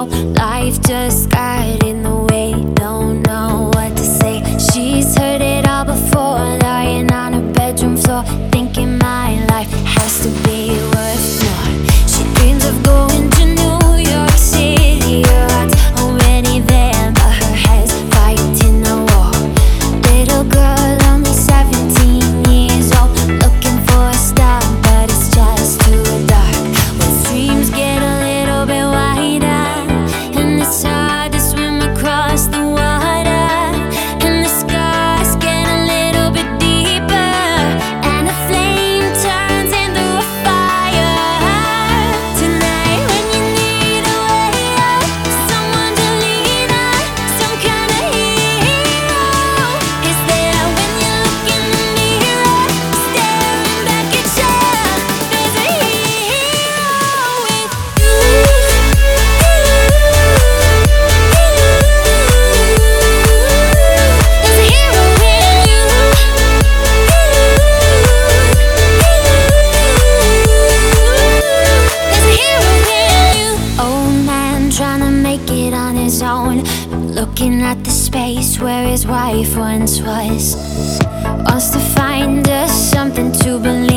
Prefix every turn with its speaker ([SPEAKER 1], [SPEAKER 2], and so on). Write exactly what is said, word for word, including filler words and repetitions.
[SPEAKER 1] oh, life just got in the way. Don't know what to say. She's heard it all before, lying on her bedroom floor, thinking my life has to be worth more. She dreams of going to New York City. Her heart's already there, but her head's fighting the war. Little girl, only seventeen years old, looking for a star, but it's just too dark. When dreams get a little bit wider, and it's hard to swim across the water, and the scars get a little bit deeper, and the flame turns into a fire. Tonight when you need a way out, someone to lean on, some kind of hero is there. When you look in the mirror, staring back at you, there's a hero with you. There's a hero in you. There's a hero in you. Old man trying to make it on his own, looking at the space where his wife once was. Wants to find us something to believe